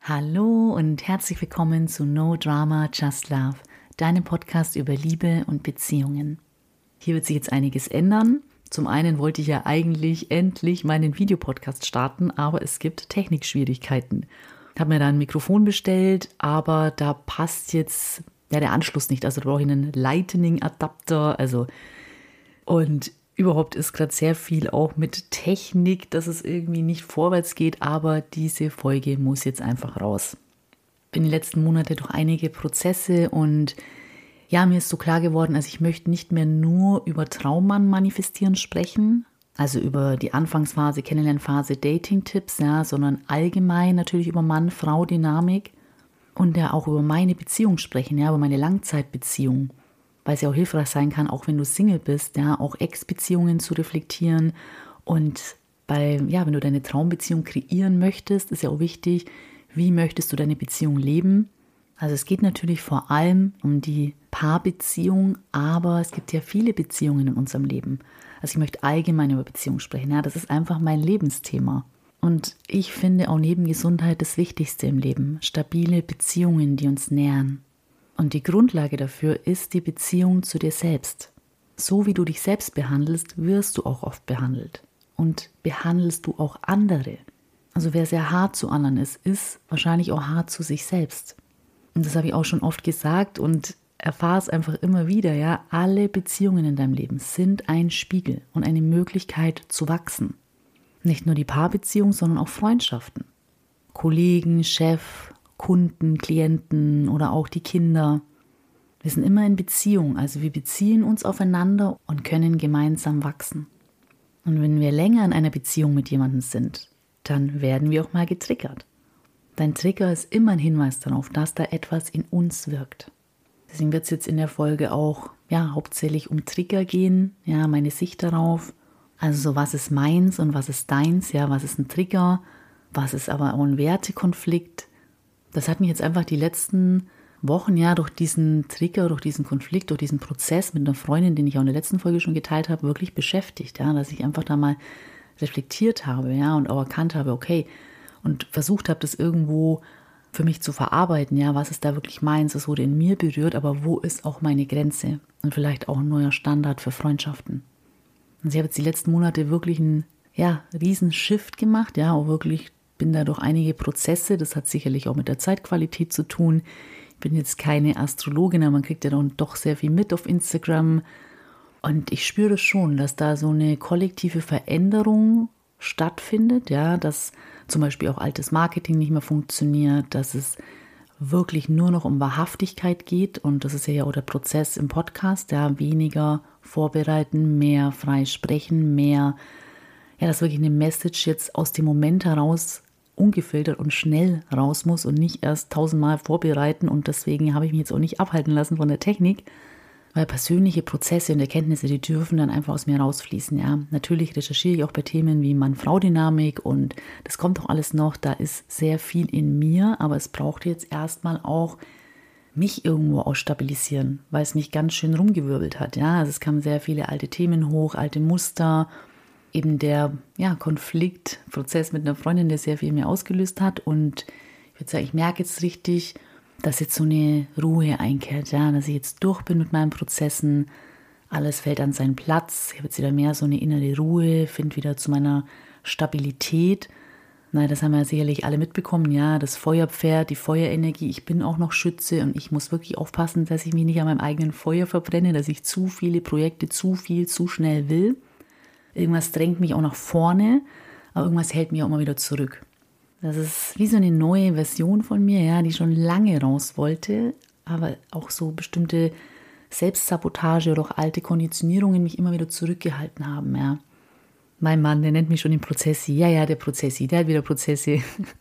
Hallo und herzlich willkommen zu No Drama, Just Love, deinem Podcast über Liebe und Beziehungen. Hier wird sich jetzt einiges ändern. Zum einen wollte ich ja eigentlich endlich meinen Videopodcast starten, aber es gibt Technikschwierigkeiten. Ich habe mir da ein Mikrofon bestellt, aber da passt jetzt der Anschluss nicht. Also da brauche ich einen Lightning-Adapter. Und überhaupt ist gerade sehr viel auch mit Technik, dass es irgendwie nicht vorwärts geht, aber diese Folge muss jetzt einfach raus. Bin die letzten Monate durch einige Prozesse und ja, mir ist so klar geworden, also ich möchte nicht mehr nur über Traummann manifestieren sprechen, also über die Anfangsphase, Kennenlernphase, Dating-Tipps, ja, sondern allgemein natürlich über Mann-Frau-Dynamik und ja auch über meine Beziehung sprechen, ja, über meine Langzeitbeziehung. Weil es ja auch hilfreich sein kann, auch wenn du Single bist, ja, auch Ex-Beziehungen zu reflektieren. Und wenn du deine Traumbeziehung kreieren möchtest, ist ja auch wichtig, wie möchtest du deine Beziehung leben? Also es geht natürlich vor allem um die Paarbeziehung, aber es gibt ja viele Beziehungen in unserem Leben. Also ich möchte allgemein über Beziehungen sprechen, ja, das ist einfach mein Lebensthema. Und ich finde auch neben Gesundheit das Wichtigste im Leben, stabile Beziehungen, die uns nähren. Und die Grundlage dafür ist die Beziehung zu dir selbst. So wie du dich selbst behandelst, wirst du auch oft behandelt. Und behandelst du auch andere. Also wer sehr hart zu anderen ist wahrscheinlich auch hart zu sich selbst. Und das habe ich auch schon oft gesagt und erfahre es einfach immer wieder. Ja, alle Beziehungen in deinem Leben sind ein Spiegel und eine Möglichkeit zu wachsen. Nicht nur die Paarbeziehung, sondern auch Freundschaften. Kollegen, Chef, Kunden, Klienten oder auch die Kinder. Wir sind immer in Beziehung, also wir beziehen uns aufeinander und können gemeinsam wachsen. Und wenn wir länger in einer Beziehung mit jemandem sind, dann werden wir auch mal getriggert. Dein Trigger ist immer ein Hinweis darauf, dass da etwas in uns wirkt. Deswegen wird es jetzt in der Folge auch hauptsächlich um Trigger gehen, ja, meine Sicht darauf. Also so, was ist meins und was ist deins, ja, was ist ein Trigger, was ist aber auch ein Wertekonflikt. Das hat mich jetzt einfach die letzten Wochen durch diesen Trigger, durch diesen Konflikt, durch diesen Prozess mit einer Freundin, den ich auch in der letzten Folge schon geteilt habe, wirklich beschäftigt, ja, dass ich einfach da mal reflektiert habe, ja, und auch erkannt habe, okay, und versucht habe, das irgendwo für mich zu verarbeiten, ja, was ist da wirklich meins, was wurde in mir berührt, aber wo ist auch meine Grenze und vielleicht auch ein neuer Standard für Freundschaften. Und ich habe jetzt die letzten Monate wirklich einen, riesen Shift gemacht, ja, auch wirklich bin da durch einige Prozesse, das hat sicherlich auch mit der Zeitqualität zu tun. Ich bin jetzt keine Astrologin, aber man kriegt ja dann doch sehr viel mit auf Instagram. Und ich spüre schon, dass da so eine kollektive Veränderung stattfindet, ja, dass zum Beispiel auch altes Marketing nicht mehr funktioniert, dass es wirklich nur noch um Wahrhaftigkeit geht. Und das ist ja auch der Prozess im Podcast, ja, weniger vorbereiten, mehr frei sprechen, mehr, dass wirklich eine Message jetzt aus dem Moment heraus ungefiltert und schnell raus muss und nicht erst 1000-mal vorbereiten. Und deswegen habe ich mich jetzt auch nicht abhalten lassen von der Technik, weil persönliche Prozesse und Erkenntnisse, die dürfen dann einfach aus mir rausfließen. Ja, natürlich recherchiere ich auch bei Themen wie Mann-Frau-Dynamik und das kommt auch alles noch. Da ist sehr viel in mir, aber es braucht jetzt erstmal auch mich irgendwo auch stabilisieren, weil es mich ganz schön rumgewirbelt hat. Ja, also es kamen sehr viele alte Themen hoch, alte Muster. Eben der Konfliktprozess mit einer Freundin, der sehr viel in mir ausgelöst hat. Und ich würde sagen, ich merke jetzt richtig, dass jetzt so eine Ruhe einkehrt, ja, dass ich jetzt durch bin mit meinen Prozessen. Alles fällt an seinen Platz. Ich habe jetzt wieder mehr so eine innere Ruhe, finde wieder zu meiner Stabilität. Das haben wir sicherlich alle mitbekommen, ja, das Feuerpferd, die Feuerenergie. Ich bin auch noch Schütze und ich muss wirklich aufpassen, dass ich mich nicht an meinem eigenen Feuer verbrenne, dass ich zu viele Projekte zu schnell will. Irgendwas drängt mich auch nach vorne, aber irgendwas hält mich auch immer wieder zurück. Das ist wie so eine neue Version von mir, ja, die schon lange raus wollte, aber auch so bestimmte Selbstsabotage oder auch alte Konditionierungen mich immer wieder zurückgehalten haben, ja. Mein Mann, der nennt mich schon den Prozessi. Ja, der Prozessi, der hat wieder Prozessi.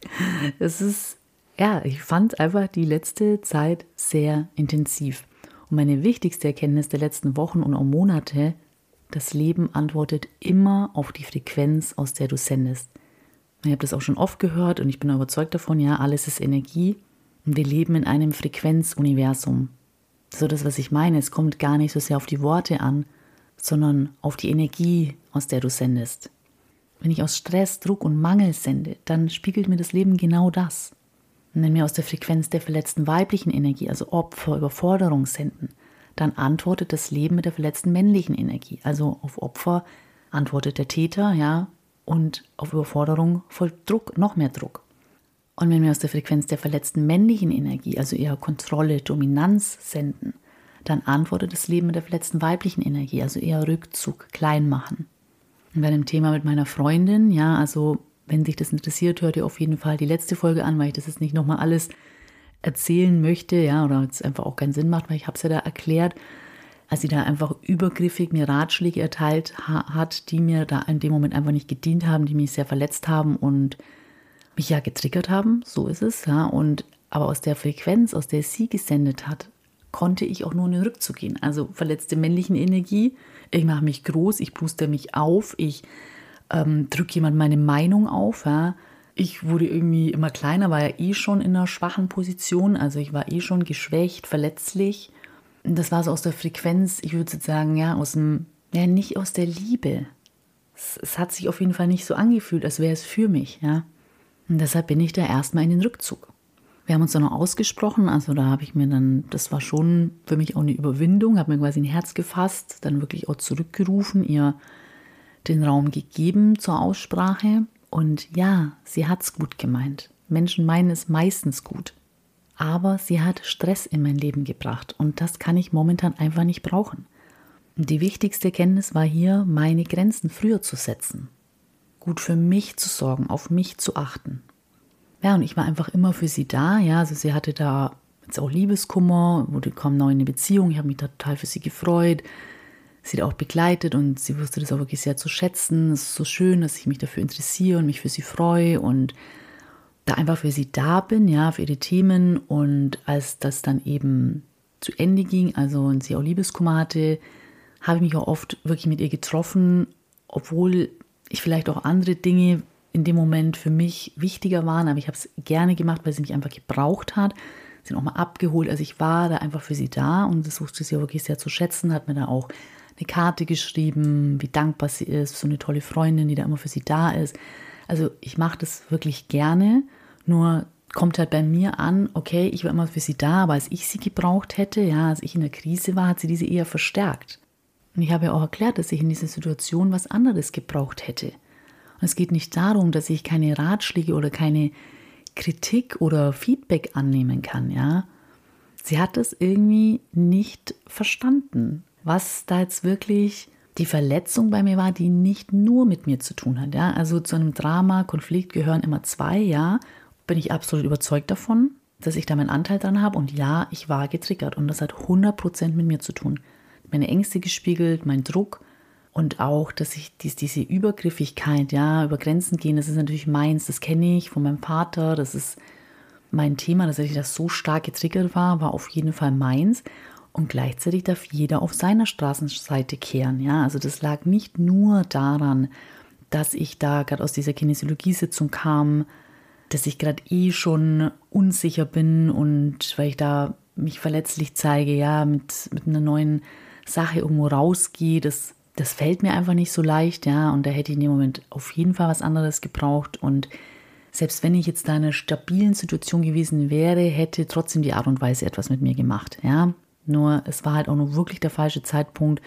Das ist, ich fand einfach die letzte Zeit sehr intensiv. Und meine wichtigste Erkenntnis der letzten Wochen und auch Monate: Das Leben antwortet immer auf die Frequenz, aus der du sendest. Ich habe das auch schon oft gehört und ich bin überzeugt davon, ja, alles ist Energie und wir leben in einem Frequenzuniversum. So das, was ich meine, es kommt gar nicht so sehr auf die Worte an, sondern auf die Energie, aus der du sendest. Wenn ich aus Stress, Druck und Mangel sende, dann spiegelt mir das Leben genau das. Und wenn wir aus der Frequenz der verletzten weiblichen Energie, also Opfer, Überforderung senden, dann antwortet das Leben mit der verletzten männlichen Energie. Also auf Opfer antwortet der Täter, ja, und auf Überforderung folgt Druck, noch mehr Druck. Und wenn wir aus der Frequenz der verletzten männlichen Energie, also eher Kontrolle, Dominanz senden, dann antwortet das Leben mit der verletzten weiblichen Energie, also eher Rückzug, klein machen. Und bei dem Thema mit meiner Freundin, ja, also wenn dich das interessiert, hört ihr auf jeden Fall die letzte Folge an, weil ich das jetzt nicht nochmal alles erzählen möchte, ja, oder es einfach auch keinen Sinn macht, weil ich habe es ja da erklärt, als sie da einfach übergriffig mir Ratschläge erteilt hat, die mir da in dem Moment einfach nicht gedient haben, die mich sehr verletzt haben und mich ja getriggert haben, so ist es, ja, und aber aus der Frequenz, aus der sie gesendet hat, konnte ich auch nur in den Rückzug gehen. Also verletzte männlichen Energie, ich mache mich groß, ich booste mich auf, ich drücke jemand meine Meinung auf, ja. Ich wurde irgendwie immer kleiner, war ja eh schon in einer schwachen Position, also ich war eh schon geschwächt, verletzlich. Und das war so aus der Frequenz, ich würde sagen, ja, nicht aus der Liebe. Es hat sich auf jeden Fall nicht so angefühlt, als wäre es für mich, ja. Und deshalb bin ich da erstmal in den Rückzug. Wir haben uns dann noch ausgesprochen, also da habe ich mir dann, das war schon für mich auch eine Überwindung, habe mir quasi ein Herz gefasst, dann wirklich auch zurückgerufen, ihr den Raum gegeben zur Aussprache. Und ja, sie hat es gut gemeint. Menschen meinen es meistens gut. Aber sie hat Stress in mein Leben gebracht und das kann ich momentan einfach nicht brauchen. Und die wichtigste Erkenntnis war hier, meine Grenzen früher zu setzen. Gut für mich zu sorgen, auf mich zu achten. Ja, und ich war einfach immer für sie da. Ja, also sie hatte da jetzt auch Liebeskummer, kam neu in eine Beziehung. Ich habe mich da total für sie gefreut. Sie hat auch begleitet und sie wusste das auch wirklich sehr zu schätzen. Es ist so schön, dass ich mich dafür interessiere und mich für sie freue und da einfach für sie da bin, ja, für ihre Themen. Und als das dann eben zu Ende ging, also und sie auch Liebeskummer hatte, habe ich mich auch oft wirklich mit ihr getroffen, obwohl ich vielleicht auch andere Dinge in dem Moment für mich wichtiger waren, aber ich habe es gerne gemacht, weil sie mich einfach gebraucht hat. Sie hat auch mal abgeholt, also ich war da einfach für sie da und das wusste sie auch wirklich sehr zu schätzen, hat mir da auch eine Karte geschrieben, wie dankbar sie ist, so eine tolle Freundin, die da immer für sie da ist. Also ich mache das wirklich gerne, nur kommt halt bei mir an, okay, ich war immer für sie da, aber als ich sie gebraucht hätte, ja, als ich in der Krise war, hat sie diese eher verstärkt. Und ich habe ja auch erklärt, dass ich in dieser Situation was anderes gebraucht hätte. Und es geht nicht darum, dass ich keine Ratschläge oder keine Kritik oder Feedback annehmen kann, ja. Sie hat das irgendwie nicht verstanden, was da jetzt wirklich die Verletzung bei mir war, die nicht nur mit mir zu tun hat, ja. Also zu einem Drama, Konflikt gehören immer zwei, ja. Bin ich absolut überzeugt davon, dass ich da meinen Anteil dran habe und ja, ich war getriggert und das hat 100% mit mir zu tun. Meine Ängste gespiegelt, mein Druck und auch, dass ich diese Übergriffigkeit, ja, über Grenzen gehen, das ist natürlich meins, das kenne ich von meinem Vater, das ist mein Thema, dass ich das so stark getriggert war auf jeden Fall meins und gleichzeitig darf jeder auf seiner Straßenseite kehren, ja, also das lag nicht nur daran, dass ich da gerade aus dieser Kinesiologiesitzung kam, dass ich gerade schon unsicher bin und weil ich da mich verletzlich zeige, ja, mit einer neuen Sache irgendwo rausgehe, das fällt mir einfach nicht so leicht, ja, und da hätte ich in dem Moment auf jeden Fall was anderes gebraucht und selbst wenn ich jetzt da in einer stabilen Situation gewesen wäre, hätte trotzdem die Art und Weise etwas mit mir gemacht, ja, nur es war halt auch nur wirklich der falsche Zeitpunkt,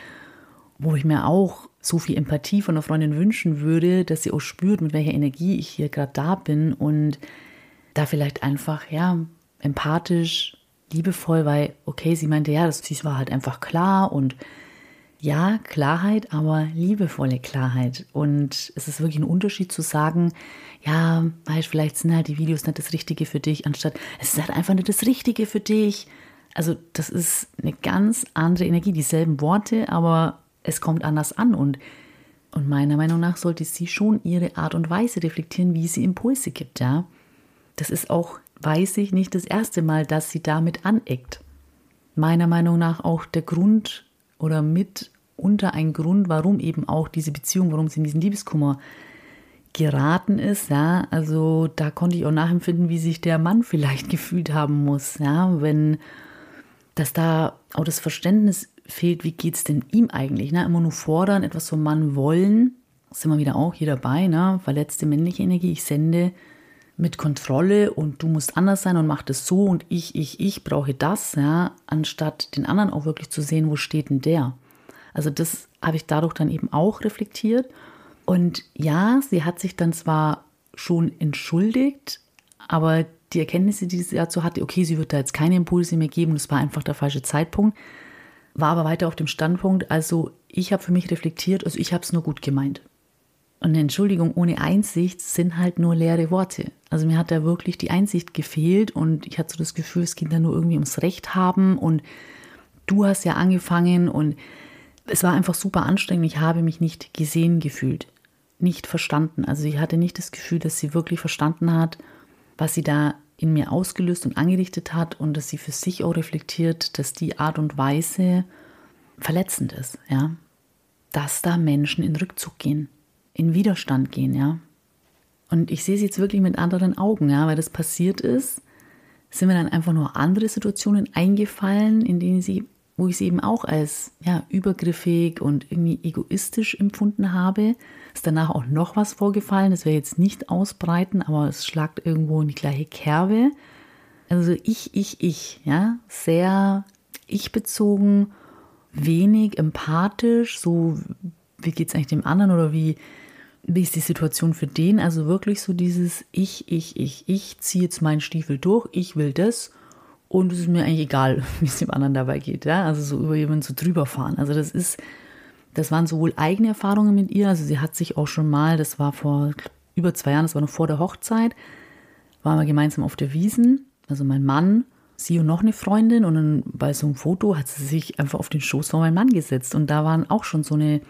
wo ich mir auch so viel Empathie von einer Freundin wünschen würde, dass sie auch spürt, mit welcher Energie ich hier gerade da bin und da vielleicht einfach, ja, empathisch, liebevoll, weil, okay, sie meinte, ja, das war halt einfach klar und ja, Klarheit, aber liebevolle Klarheit. Und es ist wirklich ein Unterschied zu sagen, ja, weil vielleicht sind halt die Videos nicht das Richtige für dich, anstatt es ist halt einfach nicht das Richtige für dich. Also das ist eine ganz andere Energie, dieselben Worte, aber es kommt anders an. Und meiner Meinung nach sollte sie schon ihre Art und Weise reflektieren, wie sie Impulse gibt, ja. Das ist auch, weiß ich, nicht das erste Mal, dass sie damit aneckt. Meiner Meinung nach auch der Grund oder mitunter ein Grund, warum eben auch diese Beziehung, warum sie in diesen Liebeskummer geraten ist, ja, also da konnte ich auch nachempfinden, wie sich der Mann vielleicht gefühlt haben muss, ja, wenn dass da auch das Verständnis fehlt, wie geht's denn ihm eigentlich, ne, immer nur fordern, etwas vom Mann wollen, sind wir wieder auch hier dabei, ne, verletzte männliche Energie, ich sende mit Kontrolle und du musst anders sein und mach das so und ich brauche das, ja, anstatt den anderen auch wirklich zu sehen, wo steht denn der? Also das habe ich dadurch dann eben auch reflektiert. Und ja, sie hat sich dann zwar schon entschuldigt, aber die Erkenntnisse, die sie dazu hatte, okay, sie wird da jetzt keine Impulse mehr geben, das war einfach der falsche Zeitpunkt, war aber weiter auf dem Standpunkt, also ich habe für mich reflektiert, also ich habe es nur gut gemeint. Und eine Entschuldigung ohne Einsicht sind halt nur leere Worte. Also mir hat da wirklich die Einsicht gefehlt und ich hatte so das Gefühl, es ging da nur irgendwie ums Recht haben und du hast ja angefangen und es war einfach super anstrengend. Ich habe mich nicht gesehen gefühlt, nicht verstanden. Also ich hatte nicht das Gefühl, dass sie wirklich verstanden hat, was sie da in mir ausgelöst und angerichtet hat und dass sie für sich auch reflektiert, dass die Art und Weise verletzend ist, ja. Dass da Menschen in Rückzug gehen, in Widerstand gehen, ja. Und ich sehe es jetzt wirklich mit anderen Augen, ja, weil das passiert ist, sind mir dann einfach nur andere Situationen eingefallen, in denen wo ich sie eben auch als übergriffig und irgendwie egoistisch empfunden habe. Ist danach auch noch was vorgefallen, das werde ich jetzt nicht ausbreiten, aber es schlagt irgendwo in die gleiche Kerbe. Also ich, ja, sehr ich-bezogen, wenig empathisch, so wie geht es eigentlich dem anderen oder wie ist die Situation für den? Also wirklich so dieses ich ziehe jetzt meinen Stiefel durch, ich will das und es ist mir eigentlich egal, wie es dem anderen dabei geht. Ja? Also so über jemanden so drüber fahren. Also das waren sowohl eigene Erfahrungen mit ihr, also sie hat sich auch schon mal, das war vor über 2 Jahren, das war noch vor der Hochzeit, waren wir gemeinsam auf der Wiesn, also mein Mann, sie und noch eine Freundin und dann bei so einem Foto hat sie sich einfach auf den Schoß von meinem Mann gesetzt und da waren auch schon so eine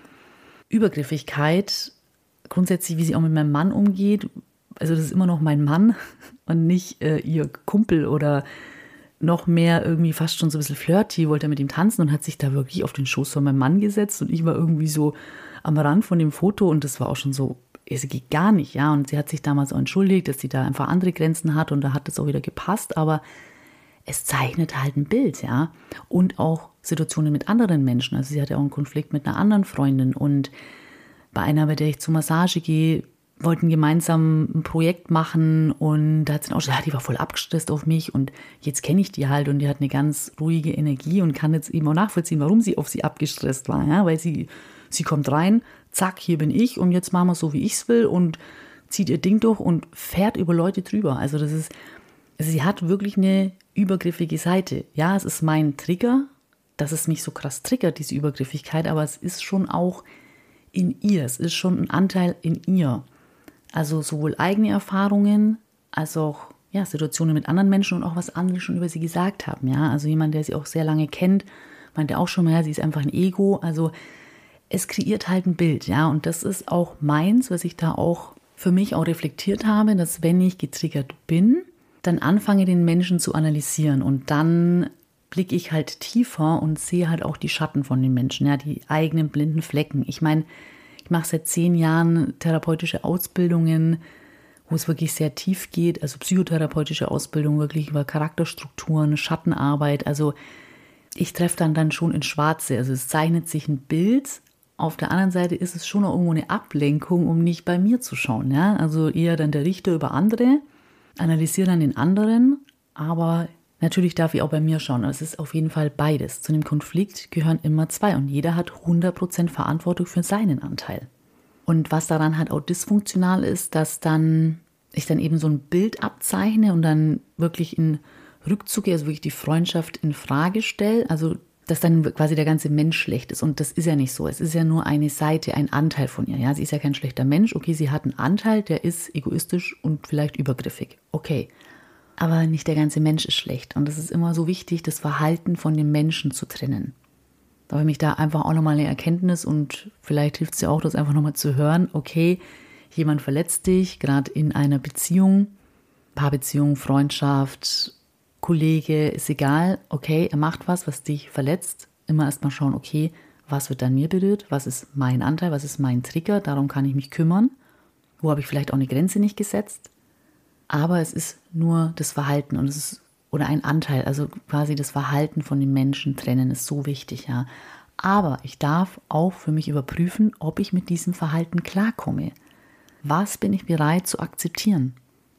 Übergriffigkeit, grundsätzlich, wie sie auch mit meinem Mann umgeht. Also das ist immer noch mein Mann und nicht ihr Kumpel oder noch mehr irgendwie fast schon so ein bisschen flirty, wollte mit ihm tanzen und hat sich da wirklich auf den Schoß von meinem Mann gesetzt und ich war irgendwie so am Rand von dem Foto und das war auch schon so, es geht gar nicht, ja. Und sie hat sich damals auch entschuldigt, dass sie da einfach andere Grenzen hat und da hat das auch wieder gepasst, aber es zeichnet halt ein Bild, ja. Und auch Situationen mit anderen Menschen. Also sie hatte auch einen Konflikt mit einer anderen Freundin und bei einer, bei der ich zur Massage gehe, wollten gemeinsam ein Projekt machen und da hat sie auch schon, die war voll abgestresst auf mich und jetzt kenne ich die halt und die hat eine ganz ruhige Energie und kann jetzt eben auch nachvollziehen, warum sie auf sie abgestresst war, ja, weil sie kommt rein, zack, hier bin ich und jetzt machen wir so, wie ich es will und zieht ihr Ding durch und fährt über Leute drüber. Also sie hat wirklich eine übergriffige Seite. Ja, es ist mein Trigger, dass es mich so krass triggert, diese Übergriffigkeit, aber es ist schon auch in ihr, es ist schon ein Anteil in ihr. Also sowohl eigene Erfahrungen als auch Situationen mit anderen Menschen und auch was andere schon über sie gesagt haben. Ja, also jemand, der sie auch sehr lange kennt, meinte auch schon mal, sie ist einfach ein Ego. Also es kreiert halt ein Bild, ja, und das ist auch meins, was ich da auch für mich auch reflektiert habe, dass wenn ich getriggert bin, dann anfange den Menschen zu analysieren und dann blicke ich halt tiefer und sehe halt auch die Schatten von den Menschen, ja, die eigenen blinden Flecken. Ich meine, ich mache seit 10 Jahren therapeutische Ausbildungen, wo es wirklich sehr tief geht, also psychotherapeutische Ausbildung wirklich über Charakterstrukturen, Schattenarbeit. Also ich treffe dann schon ins Schwarze. Also es zeichnet sich ein Bild. Auf der anderen Seite ist es schon auch irgendwo eine Ablenkung, um nicht bei mir zu schauen. Ja? Also eher dann der Richter über andere, analysiere dann den anderen, aber natürlich darf ich auch bei mir schauen. Es ist auf jeden Fall beides. Zu einem Konflikt gehören immer 2 und jeder hat 100% Verantwortung für seinen Anteil. Und was daran halt auch dysfunktional ist, dass ich dann eben so ein Bild abzeichne und dann wirklich in Rückzug, also wirklich die Freundschaft in Frage stelle, also dass dann quasi der ganze Mensch schlecht ist. Und das ist ja nicht so. Es ist ja nur eine Seite, ein Anteil von ihr. Ja, sie ist ja kein schlechter Mensch. Okay, sie hat einen Anteil, der ist egoistisch und vielleicht übergriffig. Okay. Aber nicht der ganze Mensch ist schlecht. Und es ist immer so wichtig, das Verhalten von dem Menschen zu trennen. Da habe ich mich da einfach auch nochmal eine Erkenntnis und vielleicht hilft es ja auch, das einfach nochmal zu hören. Okay, jemand verletzt dich, gerade in einer Beziehung, Paarbeziehung, Freundschaft, Kollege, ist egal. Okay, er macht was dich verletzt. Immer erstmal schauen, okay, was wird an mir berührt? Was ist mein Anteil? Was ist mein Trigger? Darum kann ich mich kümmern. Wo habe ich vielleicht auch eine Grenze nicht gesetzt? Aber es ist nur das Verhalten und es ist, oder ein Anteil, also quasi das Verhalten von den Menschen trennen ist so wichtig, ja. Aber ich darf auch für mich überprüfen, ob ich mit diesem Verhalten klarkomme. Was bin ich bereit zu akzeptieren?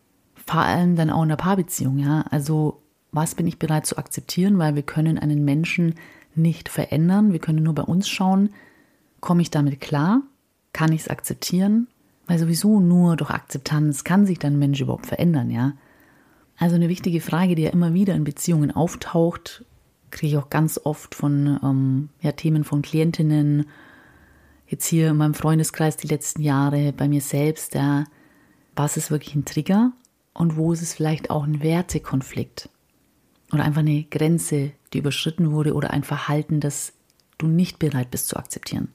vor allem dann auch in der Paarbeziehung, ja. Also was bin ich bereit zu akzeptieren, weil wir können einen Menschen nicht verändern. Wir können nur bei uns schauen, komme ich damit klar? Kann ich es akzeptieren? Weil sowieso nur durch Akzeptanz kann sich dann ein Mensch überhaupt verändern, ja. Also eine wichtige Frage, die ja immer wieder in Beziehungen auftaucht, kriege ich auch ganz oft von Themen von Klientinnen, jetzt hier in meinem Freundeskreis die letzten Jahre, bei mir selbst, ja, was ist wirklich ein Trigger und wo ist es vielleicht auch ein Wertekonflikt oder einfach eine Grenze, die überschritten wurde oder ein Verhalten, das du nicht bereit bist zu akzeptieren.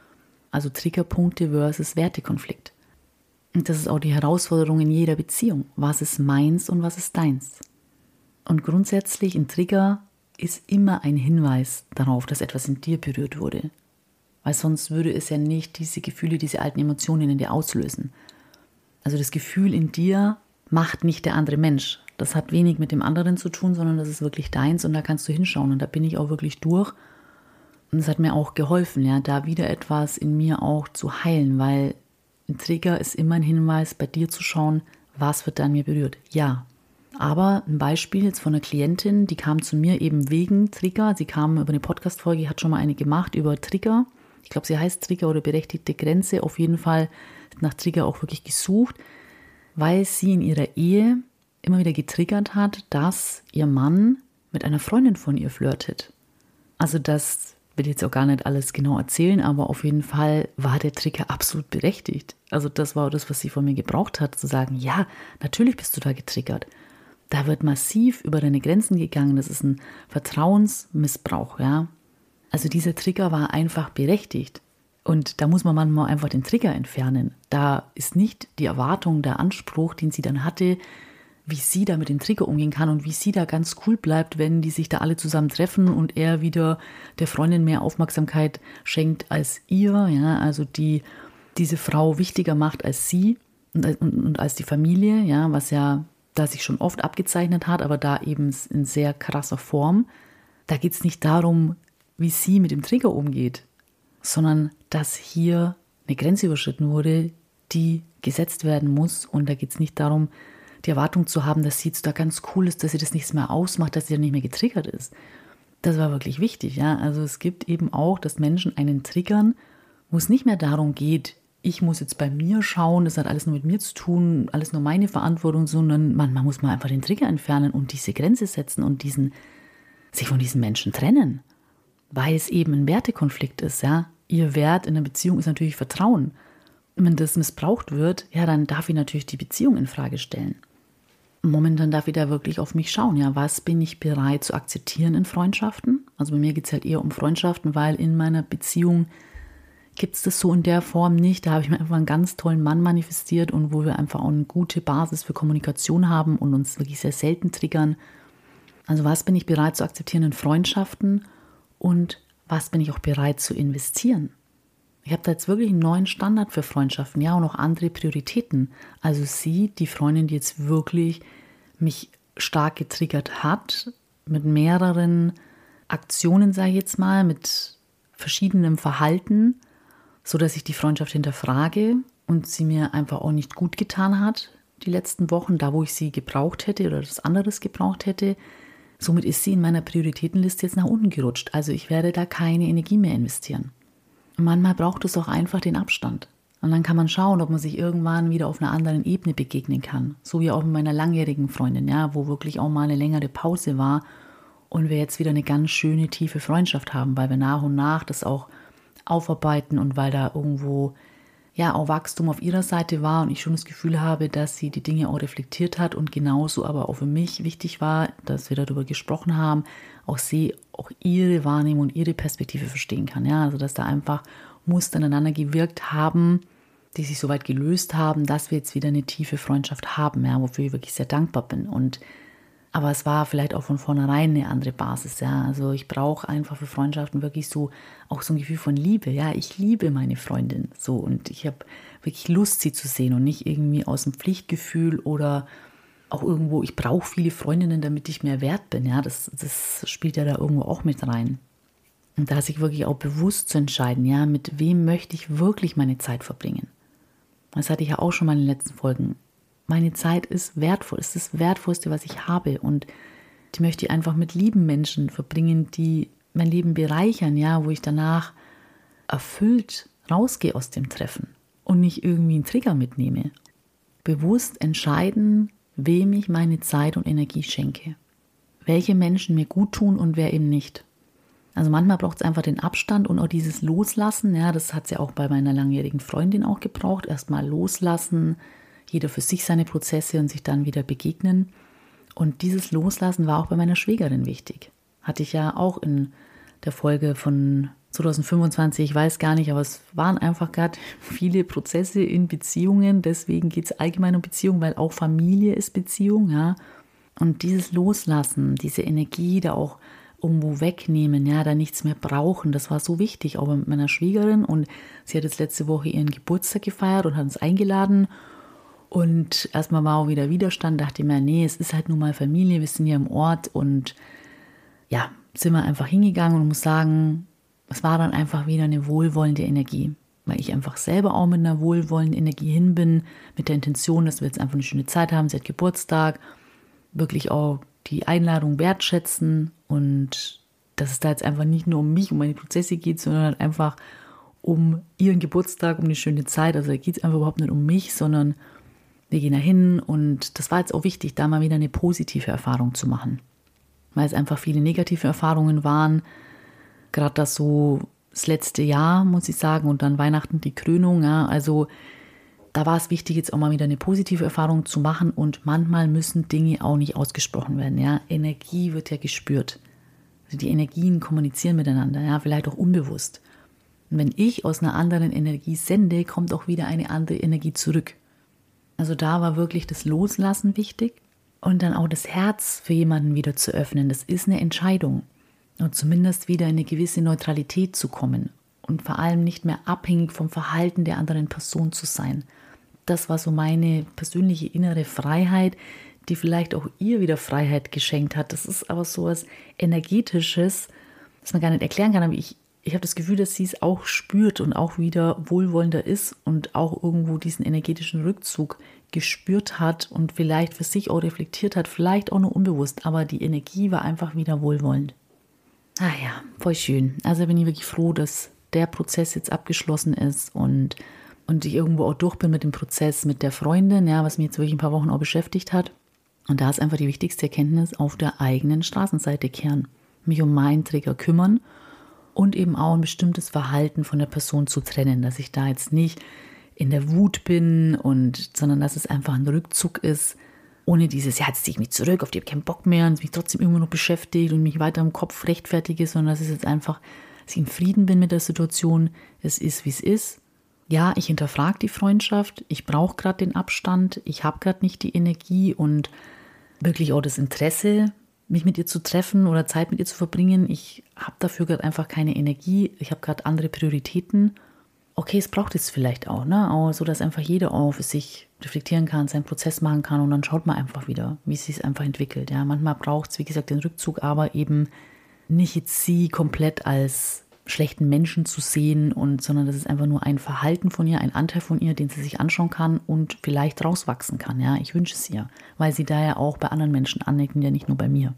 Also Triggerpunkte versus Wertekonflikt. Und das ist auch die Herausforderung in jeder Beziehung. Was ist meins und was ist deins? Und grundsätzlich ein Trigger ist immer ein Hinweis darauf, dass etwas in dir berührt wurde. Weil sonst würde es ja nicht diese Gefühle, diese alten Emotionen in dir auslösen. Also das Gefühl in dir macht nicht der andere Mensch. Das hat wenig mit dem anderen zu tun, sondern das ist wirklich deins und da kannst du hinschauen. Und da bin ich auch wirklich durch. Und es hat mir auch geholfen, ja, da wieder etwas in mir auch zu heilen, weil ein Trigger ist immer ein Hinweis, bei dir zu schauen, was wird da an mir berührt. Ja, aber ein Beispiel jetzt von einer Klientin, die kam zu mir eben wegen Trigger. Sie kam über eine Podcast-Folge, hat schon mal eine gemacht über Trigger. Ich glaube, sie heißt Trigger oder berechtigte Grenze. Auf jeden Fall nach Trigger auch wirklich gesucht, weil sie in ihrer Ehe immer wieder getriggert hat, dass ihr Mann mit einer Freundin von ihr flirtet. Also das will ich jetzt auch gar nicht alles genau erzählen, aber auf jeden Fall war der Trigger absolut berechtigt. Also das war das, was sie von mir gebraucht hat, zu sagen, ja, natürlich bist du da getriggert. Da wird massiv über deine Grenzen gegangen. Das ist ein Vertrauensmissbrauch, ja. Also dieser Trigger war einfach berechtigt. Und da muss man manchmal einfach den Trigger entfernen. Da ist nicht die Erwartung, der Anspruch, den sie dann hatte, wie sie da mit dem Trigger umgehen kann und wie sie da ganz cool bleibt, wenn die sich da alle zusammen treffen und er wieder der Freundin mehr Aufmerksamkeit schenkt als ihr, ja, also diese Frau wichtiger macht als sie und als die Familie, ja, was ja da sich schon oft abgezeichnet hat, aber da eben in sehr krasser Form. Da geht es nicht darum, wie sie mit dem Trigger umgeht, sondern dass hier eine Grenze überschritten wurde, die gesetzt werden muss. Und da geht es nicht darum, die Erwartung zu haben, dass sie jetzt da ganz cool ist, dass sie das nichts mehr ausmacht, dass sie da nicht mehr getriggert ist. Das war wirklich wichtig, ja. Also es gibt eben auch, dass Menschen einen triggern, wo es nicht mehr darum geht, ich muss jetzt bei mir schauen, das hat alles nur mit mir zu tun, alles nur meine Verantwortung, sondern man muss mal einfach den Trigger entfernen und diese Grenze setzen und sich von diesen Menschen trennen. Weil es eben ein Wertekonflikt ist, ja. Ihr Wert in der Beziehung ist natürlich Vertrauen. Und wenn das missbraucht wird, ja, dann darf ich natürlich die Beziehung in Frage stellen. Momentan darf ich da wirklich auf mich schauen, ja, was bin ich bereit zu akzeptieren in Freundschaften? Also bei mir geht es halt eher um Freundschaften, weil in meiner Beziehung gibt es das so in der Form nicht. Da habe ich mir einfach einen ganz tollen Mann manifestiert und wo wir einfach auch eine gute Basis für Kommunikation haben und uns wirklich sehr selten triggern. Also was bin ich bereit zu akzeptieren in Freundschaften und was bin ich auch bereit zu investieren? Ich habe da jetzt wirklich einen neuen Standard für Freundschaften, ja, und auch andere Prioritäten. Also sie, die Freundin, die jetzt wirklich mich stark getriggert hat, mit mehreren Aktionen, sage ich jetzt mal, mit verschiedenem Verhalten, sodass ich die Freundschaft hinterfrage und sie mir einfach auch nicht gut getan hat, die letzten Wochen, da wo ich sie gebraucht hätte oder das anderes gebraucht hätte. Somit ist sie in meiner Prioritätenliste jetzt nach unten gerutscht. Also ich werde da keine Energie mehr investieren. Manchmal braucht es auch einfach den Abstand. Und dann kann man schauen, ob man sich irgendwann wieder auf einer anderen Ebene begegnen kann. So wie auch mit meiner langjährigen Freundin, ja, wo wirklich auch mal eine längere Pause war und wir jetzt wieder eine ganz schöne, tiefe Freundschaft haben, weil wir nach und nach das auch aufarbeiten und weil da irgendwo ja auch Wachstum auf ihrer Seite war und ich schon das Gefühl habe, dass sie die Dinge auch reflektiert hat und genauso aber auch für mich wichtig war, dass wir darüber gesprochen haben, auch sie auch ihre Wahrnehmung und ihre Perspektive verstehen kann. Ja, also dass da einfach Muster ineinander gewirkt haben, die sich soweit gelöst haben, dass wir jetzt wieder eine tiefe Freundschaft haben, ja, wofür ich wirklich sehr dankbar bin. Aber es war vielleicht auch von vornherein eine andere Basis, ja. Also ich brauche einfach für Freundschaften wirklich so auch so ein Gefühl von Liebe, ja. Ich liebe meine Freundin so und ich habe wirklich Lust, sie zu sehen und nicht irgendwie aus dem Pflichtgefühl oder auch irgendwo, ich brauche viele Freundinnen, damit ich mehr wert bin, ja. Das spielt ja da irgendwo auch mit rein. Und da sich wirklich auch bewusst zu entscheiden, ja, mit wem möchte ich wirklich meine Zeit verbringen. Das hatte ich ja auch schon mal in den letzten Folgen. meine Zeit ist wertvoll, es ist das Wertvollste, was ich habe und die möchte ich einfach mit lieben Menschen verbringen, die mein Leben bereichern, ja, wo ich danach erfüllt rausgehe aus dem Treffen und nicht irgendwie einen Trigger mitnehme. Bewusst entscheiden, wem ich meine Zeit und Energie schenke. Welche Menschen mir gut tun und wer eben nicht. Also manchmal braucht es einfach den Abstand und auch dieses Loslassen. Ja, das hat es ja auch bei meiner langjährigen Freundin auch gebraucht. Erstmal loslassen, jeder für sich seine Prozesse und sich dann wieder begegnen. Und dieses Loslassen war auch bei meiner Schwägerin wichtig. Hatte ich ja auch in der Folge von 2025, ich weiß gar nicht, aber es waren einfach gerade viele Prozesse in Beziehungen. Deswegen geht es allgemein um Beziehung, weil auch Familie ist Beziehung. Ja. Und dieses Loslassen, diese Energie da auch irgendwo wegnehmen, ja, da nichts mehr brauchen, das war so wichtig, auch mit meiner Schwägerin. Und sie hat jetzt letzte Woche ihren Geburtstag gefeiert und hat uns eingeladen. Und erstmal war auch wieder Widerstand, dachte ich mir, nee, es ist halt nun mal Familie, wir sind hier im Ort. Und ja, sind wir einfach hingegangen und muss sagen, es war dann einfach wieder eine wohlwollende Energie, weil ich einfach selber auch mit einer wohlwollenden Energie hin bin, mit der Intention, dass wir jetzt einfach eine schöne Zeit haben, sie hat Geburtstag, wirklich auch die Einladung wertschätzen und dass es da jetzt einfach nicht nur um mich, um meine Prozesse geht, sondern halt einfach um ihren Geburtstag, um eine schöne Zeit. Also da geht es einfach überhaupt nicht um mich, sondern wir gehen da hin und das war jetzt auch wichtig, da mal wieder eine positive Erfahrung zu machen, weil es einfach viele negative Erfahrungen waren. Gerade das so das letzte Jahr, muss ich sagen, und dann Weihnachten die Krönung. Ja, also da war es wichtig, jetzt auch mal wieder eine positive Erfahrung zu machen und manchmal müssen Dinge auch nicht ausgesprochen werden. Ja, Energie wird ja gespürt. Also die Energien kommunizieren miteinander, ja, vielleicht auch unbewusst. Und wenn ich aus einer anderen Energie sende, kommt auch wieder eine andere Energie zurück. Also da war wirklich das Loslassen wichtig und dann auch das Herz für jemanden wieder zu öffnen. Das ist eine Entscheidung. Und zumindest wieder in eine gewisse Neutralität zu kommen und vor allem nicht mehr abhängig vom Verhalten der anderen Person zu sein. Das war so meine persönliche innere Freiheit, die vielleicht auch ihr wieder Freiheit geschenkt hat. Das ist aber so was Energetisches, das man gar nicht erklären kann. Aber ich habe das Gefühl, dass sie es auch spürt und auch wieder wohlwollender ist und auch irgendwo diesen energetischen Rückzug gespürt hat und vielleicht für sich auch reflektiert hat, vielleicht auch nur unbewusst. Aber die Energie war einfach wieder wohlwollend. Ah ja, voll schön. Also bin ich wirklich froh, dass der Prozess jetzt abgeschlossen ist und ich irgendwo auch durch bin mit dem Prozess mit der Freundin, ja, was mich jetzt wirklich ein paar Wochen auch beschäftigt hat. Und da ist einfach die wichtigste Erkenntnis, auf der eigenen Straßenseite kehren. Mich um meinen Trigger kümmern und eben auch ein bestimmtes Verhalten von der Person zu trennen, dass ich da jetzt nicht in der Wut bin sondern dass es einfach ein Rückzug ist, ohne dieses, ja, jetzt ziehe ich mich zurück, auf die habe ich keinen Bock mehr und mich trotzdem immer noch beschäftigt und mich weiter im Kopf rechtfertige, sondern dass es jetzt einfach, dass ich in Frieden bin mit der Situation, es ist, wie es ist. Ja, ich hinterfrage die Freundschaft, ich brauche gerade den Abstand, ich habe gerade nicht die Energie und wirklich auch das Interesse, mich mit ihr zu treffen oder Zeit mit ihr zu verbringen. Ich habe dafür gerade einfach keine Energie, ich habe gerade andere Prioritäten. Okay, es braucht es vielleicht auch, ne? Auch so, dass einfach jeder auch für sich reflektieren kann, seinen Prozess machen kann und dann schaut man einfach wieder, wie es sich einfach entwickelt. Ja, manchmal braucht es, wie gesagt, den Rückzug, aber eben nicht jetzt sie komplett als schlechten Menschen zu sehen, sondern das ist einfach nur ein Verhalten von ihr, ein Anteil von ihr, den sie sich anschauen kann und vielleicht rauswachsen kann. Ja, ich wünsche es ihr, weil sie da ja auch bei anderen Menschen aneckt und ja nicht nur bei mir.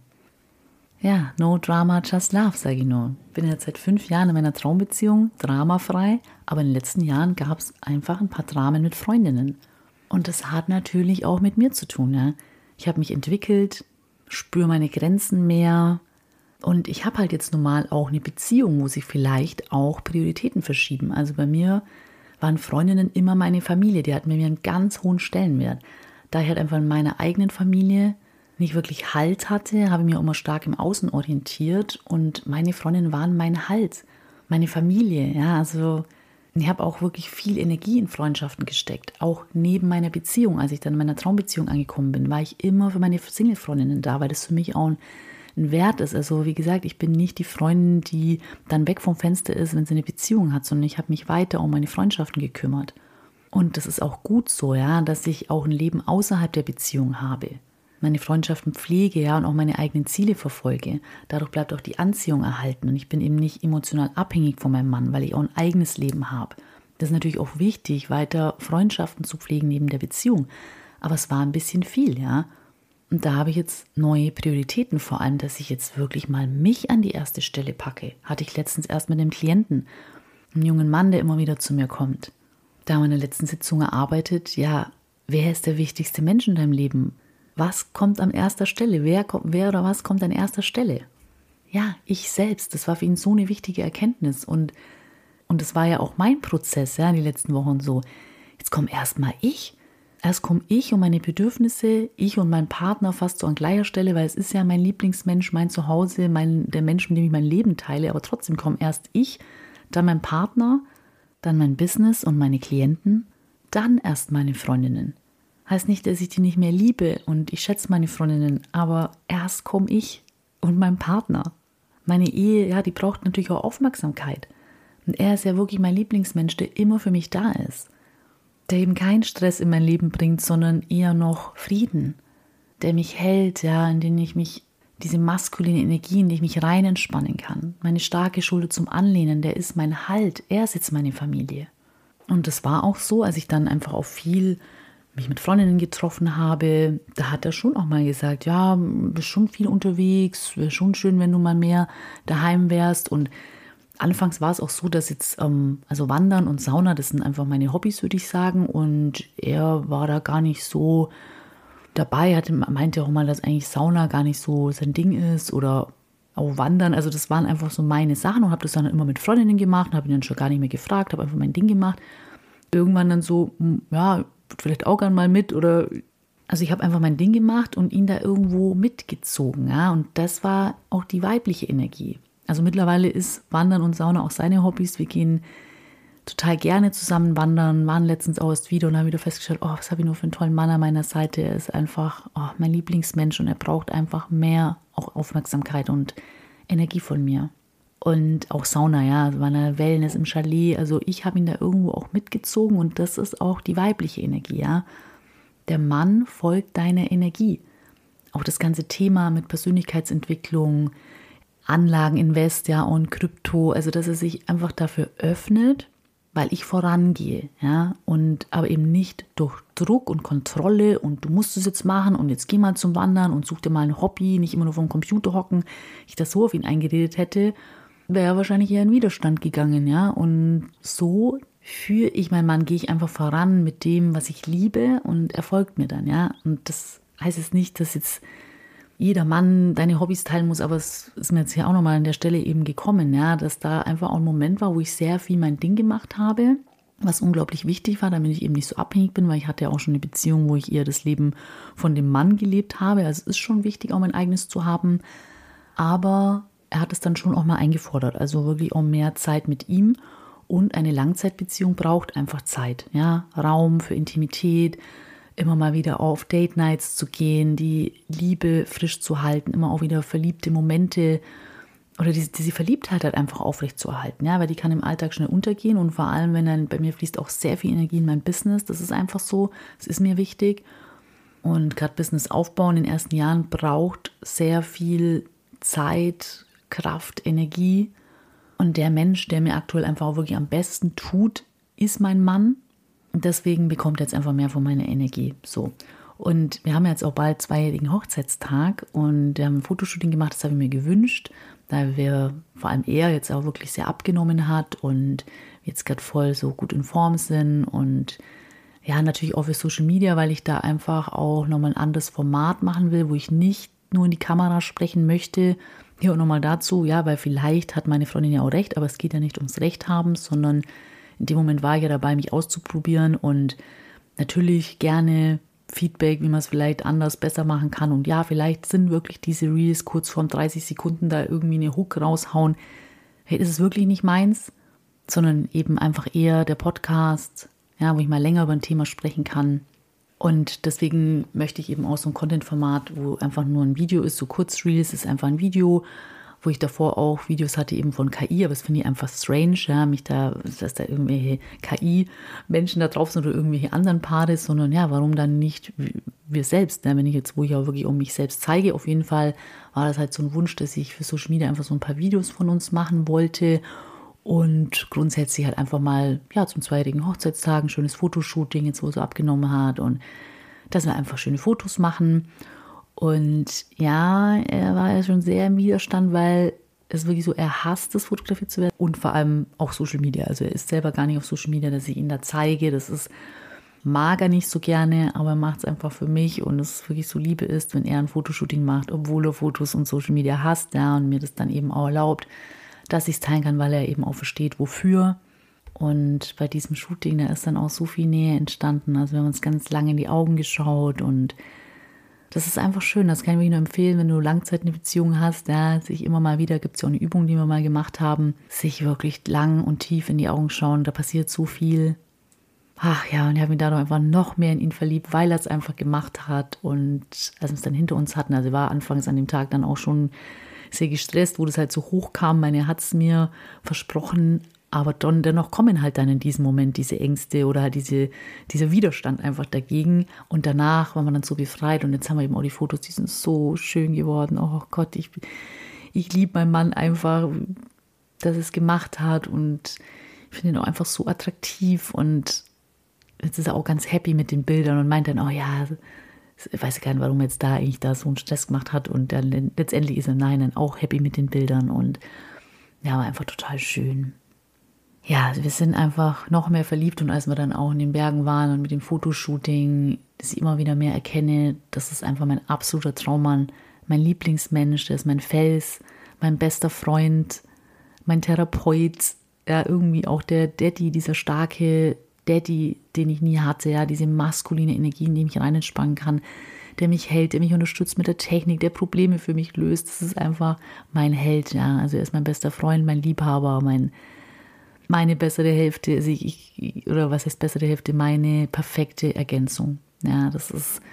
Ja, no drama, just love, sage ich nur. Ich bin jetzt seit 5 Jahren in meiner Traumbeziehung, dramafrei, aber in den letzten Jahren gab es einfach ein paar Dramen mit Freundinnen. Und das hat natürlich auch mit mir zu tun. Ja. Ich habe mich entwickelt, spüre meine Grenzen mehr und ich habe halt jetzt normal auch eine Beziehung, wo sich vielleicht auch Prioritäten verschieben. Also bei mir waren Freundinnen immer meine Familie, die hatten bei mir einen ganz hohen Stellenwert. Da ich halt einfach in meiner eigenen Familie nicht wirklich Halt hatte, habe ich mich immer stark im Außen orientiert und meine Freundinnen waren mein Halt, meine Familie. Ja, also ich habe auch wirklich viel Energie in Freundschaften gesteckt, auch neben meiner Beziehung. Als ich dann in meiner Traumbeziehung angekommen bin, war ich immer für meine Single-Freundinnen da, weil das für mich auch ein Wert ist. Also wie gesagt, ich bin nicht die Freundin, die dann weg vom Fenster ist, wenn sie eine Beziehung hat, sondern ich habe mich weiter um meine Freundschaften gekümmert. Und das ist auch gut so, ja, dass ich auch ein Leben außerhalb der Beziehung habe. Meine Freundschaften pflege, ja, und auch meine eigenen Ziele verfolge. Dadurch bleibt auch die Anziehung erhalten und ich bin eben nicht emotional abhängig von meinem Mann, weil ich auch ein eigenes Leben habe. Das ist natürlich auch wichtig, weiter Freundschaften zu pflegen neben der Beziehung. aber es war ein bisschen viel, ja. Und da habe ich jetzt neue Prioritäten, vor allem, dass ich jetzt wirklich mal mich an die erste Stelle packe. Hatte ich letztens erst mit einem Klienten, einem jungen Mann, der immer wieder zu mir kommt. Da haben wir in der letzten Sitzung erarbeitet, ja, wer ist der wichtigste Mensch in deinem Leben? Was kommt an erster Stelle? Wer oder was kommt an erster Stelle? Ja, ich selbst. Das war für ihn so eine wichtige Erkenntnis. Und das war ja auch mein Prozess, ja, in den letzten Wochen so. Jetzt komme erstmal ich. Erst komme ich und meine Bedürfnisse, ich und mein Partner fast so an gleicher Stelle, weil es ist ja mein Lieblingsmensch, mein Zuhause, der Mensch, mit dem ich mein Leben teile. Aber trotzdem kommen erst ich, dann mein Partner, dann mein Business und meine Klienten, dann erst meine Freundinnen. Heißt nicht, dass ich die nicht mehr liebe und ich schätze meine Freundinnen, aber erst komme ich und mein Partner. Meine Ehe, ja, die braucht natürlich auch Aufmerksamkeit. Und er ist ja wirklich mein Lieblingsmensch, der immer für mich da ist. Der eben keinen Stress in mein Leben bringt, sondern eher noch Frieden. Der mich hält, ja, in den ich mich, diese maskuline Energie, in die ich mich rein entspannen kann. Meine starke Schulter zum Anlehnen, der ist mein Halt. Er ist jetzt meine Familie. Und das war auch so, als ich dann einfach auch viel mich mit Freundinnen getroffen habe, da hat er schon auch mal gesagt, ja, bist schon viel unterwegs, wäre schon schön, wenn du mal mehr daheim wärst. Und anfangs war es auch so, dass jetzt, also Wandern und Sauna, das sind einfach meine Hobbys, würde ich sagen. Und er war da gar nicht so dabei, meinte auch mal, dass eigentlich Sauna gar nicht so sein Ding ist oder auch Wandern. Also das waren einfach so meine Sachen und habe das dann immer mit Freundinnen gemacht, habe ihn dann schon gar nicht mehr gefragt, habe einfach mein Ding gemacht. Irgendwann dann so, ja, vielleicht auch gern mal mit oder, also ich habe einfach mein Ding gemacht und ihn da irgendwo mitgezogen, ja, und das war auch die weibliche Energie. Also mittlerweile ist Wandern und Sauna auch seine Hobbys, wir gehen total gerne zusammen wandern, waren letztens auch erst wieder und haben wieder festgestellt, oh, was habe ich nur für einen tollen Mann an meiner Seite, er ist einfach mein Lieblingsmensch und er braucht einfach mehr auch Aufmerksamkeit und Energie von mir. Und auch Sauna, ja, also meine Wellness im Chalet, also ich habe ihn da irgendwo auch mitgezogen und das ist auch die weibliche Energie, ja. Der Mann folgt deiner Energie. Auch das ganze Thema mit Persönlichkeitsentwicklung, Anlageninvest, ja, und Krypto, also dass er sich einfach dafür öffnet, weil ich vorangehe, ja, und aber eben nicht durch Druck und Kontrolle und du musst es jetzt machen und jetzt geh mal zum Wandern und such dir mal ein Hobby, nicht immer nur vom Computer hocken. Ich das so auf ihn eingeredet hätte, wäre er wahrscheinlich eher in Widerstand gegangen, ja. Und so führe ich meinen Mann, gehe ich einfach voran mit dem, was ich liebe und er folgt mir dann, ja. Und das heißt jetzt nicht, dass jetzt jeder Mann deine Hobbys teilen muss, aber es ist mir jetzt hier auch nochmal an der Stelle eben gekommen, ja, dass da einfach auch ein Moment war, wo ich sehr viel mein Ding gemacht habe, was unglaublich wichtig war, damit ich eben nicht so abhängig bin, weil ich hatte ja auch schon eine Beziehung, wo ich eher das Leben von dem Mann gelebt habe. Also es ist schon wichtig, auch mein eigenes zu haben, aber er hat es dann schon auch mal eingefordert, also wirklich auch mehr Zeit mit ihm und eine Langzeitbeziehung braucht einfach Zeit, ja, Raum für Intimität, immer mal wieder auf Date-Nights zu gehen, die Liebe frisch zu halten, immer auch wieder verliebte Momente oder diese Verliebtheit halt einfach aufrecht zu erhalten, ja, weil die kann im Alltag schnell untergehen und vor allem, wenn dann bei mir fließt auch sehr viel Energie in mein Business, das ist einfach so, das ist mir wichtig und gerade Business aufbauen in den ersten Jahren braucht sehr viel Zeit, Kraft, Energie und der Mensch, der mir aktuell einfach auch wirklich am besten tut, ist mein Mann und deswegen bekommt er jetzt einfach mehr von meiner Energie, so. Und wir haben jetzt auch bald 2-jährigen Hochzeitstag und wir haben ein Fotoshooting gemacht, das habe ich mir gewünscht, da wir vor allem er jetzt auch wirklich sehr abgenommen hat und jetzt gerade voll so gut in Form sind und ja, natürlich auch für Social Media, weil ich da einfach auch nochmal ein anderes Format machen will, wo ich nicht nur in die Kamera sprechen möchte. Hier und nochmal dazu, ja, weil vielleicht hat meine Freundin ja auch recht, aber es geht ja nicht ums Recht haben, sondern in dem Moment war ich ja dabei, mich auszuprobieren und natürlich gerne Feedback, wie man es vielleicht anders besser machen kann. Und ja, vielleicht sind wirklich diese Reels kurz vor 30 Sekunden da irgendwie eine Hook raushauen. Hey, das ist wirklich nicht meins, sondern eben einfach eher der Podcast, ja, wo ich mal länger über ein Thema sprechen kann. Und deswegen möchte ich eben auch so ein Content-Format, wo einfach nur ein Video ist, so Kurzreels ist einfach ein Video, wo ich davor auch Videos hatte eben von KI, aber das finde ich einfach strange, ja, dass da irgendwelche KI-Menschen da drauf sind oder irgendwelche anderen Paare, sondern ja, warum dann nicht wir selbst, ne? Wenn ich jetzt, wo ich auch wirklich um mich selbst zeige, auf jeden Fall war das halt so ein Wunsch, dass ich für Social Media einfach so ein paar Videos von uns machen wollte und grundsätzlich halt einfach mal, ja, zum 2-jährigen Hochzeitstag ein schönes Fotoshooting, jetzt wo er so abgenommen hat und dass wir einfach schöne Fotos machen. Und ja, er war ja schon sehr im Widerstand, weil es wirklich so, er hasst es, fotografiert zu werden und vor allem auch Social Media. Also er ist selber gar nicht auf Social Media, dass ich ihn da zeige. Mag er nicht so gerne, aber er macht es einfach für mich und es wirklich so Liebe ist, wenn er ein Fotoshooting macht, obwohl er Fotos und Social Media hasst, ja, und mir das dann eben auch erlaubt, dass ich es teilen kann, weil er eben auch versteht, wofür. Und bei diesem Shooting, da ist dann auch so viel Nähe entstanden. Also wir haben uns ganz lange in die Augen geschaut und das ist einfach schön. Das kann ich mir nur empfehlen, wenn du Langzeit eine Beziehung hast, ja, sich immer mal wieder, gibt es ja auch eine Übung, die wir mal gemacht haben, sich wirklich lang und tief in die Augen schauen. Da passiert so viel. Ach ja, und ich habe mich dadurch einfach noch mehr in ihn verliebt, weil er es einfach gemacht hat. Und als wir es dann hinter uns hatten, also war anfangs an dem Tag dann auch schon sehr gestresst, wo das halt so hoch kam. Er hat es mir versprochen, aber dann dennoch kommen halt dann in diesem Moment diese Ängste oder halt dieser Widerstand einfach dagegen. Und danach war man dann so befreit und jetzt haben wir eben auch die Fotos, die sind so schön geworden. Oh Gott, ich liebe meinen Mann einfach, dass er es gemacht hat und ich finde ihn auch einfach so attraktiv und jetzt ist er auch ganz happy mit den Bildern und meint dann, oh ja, ich weiß gar nicht, warum er jetzt da eigentlich da so einen Stress gemacht hat und dann letztendlich ist er dann auch happy mit den Bildern und ja, war einfach total schön. Ja, also wir sind einfach noch mehr verliebt und als wir dann auch in den Bergen waren und mit dem Fotoshooting, dass ich immer wieder mehr erkenne, das ist einfach mein absoluter Traummann, mein Lieblingsmensch, der ist mein Fels, mein bester Freund, mein Therapeut, ja, irgendwie auch der Daddy, dieser starke Daddy, den ich nie hatte, ja, diese maskuline Energie, in die ich rein entspannen kann, der mich hält, der mich unterstützt mit der Technik, der Probleme für mich löst. Das ist einfach mein Held, ja. Also er ist mein bester Freund, mein Liebhaber, meine bessere Hälfte, also oder was heißt bessere Hälfte, meine perfekte Ergänzung. Ja, das ist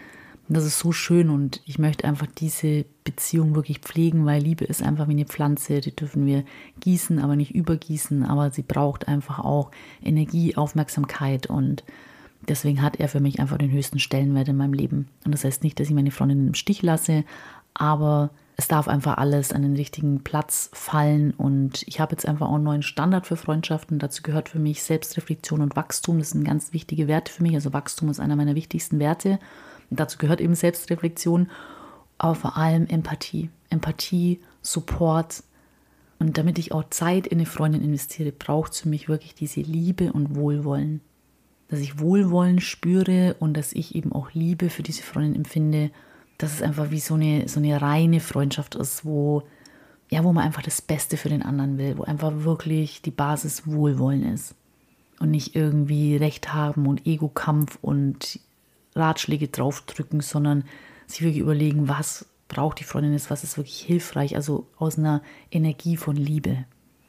so schön und ich möchte einfach diese Beziehung wirklich pflegen, weil Liebe ist einfach wie eine Pflanze, die dürfen wir gießen, aber nicht übergießen, aber sie braucht einfach auch Energie, Aufmerksamkeit und deswegen hat er für mich einfach den höchsten Stellenwert in meinem Leben. Und das heißt nicht, dass ich meine Freundin im Stich lasse, aber es darf einfach alles an den richtigen Platz fallen und ich habe jetzt einfach auch einen neuen Standard für Freundschaften. Dazu gehört für mich Selbstreflexion und Wachstum. Das sind ganz wichtige Werte für mich. Also Wachstum ist einer meiner wichtigsten Werte. Und dazu gehört eben Selbstreflexion, aber vor allem Empathie. Empathie, Support. Und damit ich auch Zeit in eine Freundin investiere, braucht es für mich wirklich diese Liebe und Wohlwollen. Dass ich Wohlwollen spüre und dass ich eben auch Liebe für diese Freundin empfinde, dass es einfach wie so eine reine Freundschaft ist, wo man einfach das Beste für den anderen will, wo einfach wirklich die Basis Wohlwollen ist. Und nicht irgendwie Recht haben und Ego-Kampf und Ratschläge draufdrücken, sondern sich wirklich überlegen, was braucht die Freundin jetzt, was ist wirklich hilfreich, also aus einer Energie von Liebe.